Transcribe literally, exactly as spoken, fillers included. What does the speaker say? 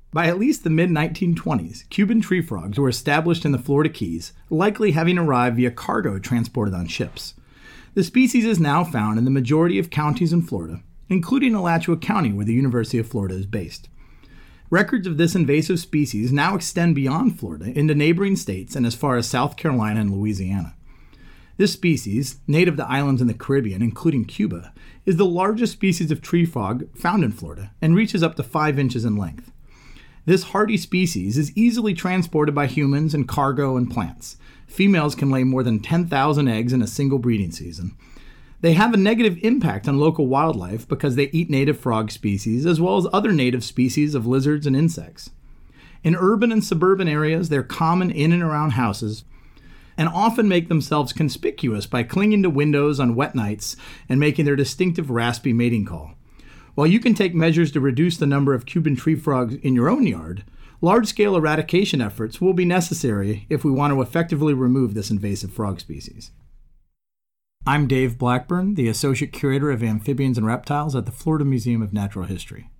By at least the mid nineteen twenties, Cuban tree frogs were established in the Florida Keys, likely having arrived via cargo transported on ships. The species is now found in the majority of counties in Florida, including Alachua County, where the University of Florida is based. Records of this invasive species now extend beyond Florida into neighboring states and as far as South Carolina and Louisiana. This species, native to islands in the Caribbean, including Cuba, is the largest species of tree frog found in Florida and reaches up to five inches in length. This hardy species is easily transported by humans and cargo and plants. Females can lay more than ten thousand eggs in a single breeding season. They have a negative impact on local wildlife because they eat native frog species as well as other native species of lizards and insects. In urban and suburban areas, they're common in and around houses and often make themselves conspicuous by clinging to windows on wet nights and making their distinctive raspy mating call. While you can take measures to reduce the number of Cuban tree frogs in your own yard, large-scale eradication efforts will be necessary if we want to effectively remove this invasive frog species. I'm Dave Blackburn, the Associate Curator of Amphibians and Reptiles at the Florida Museum of Natural History.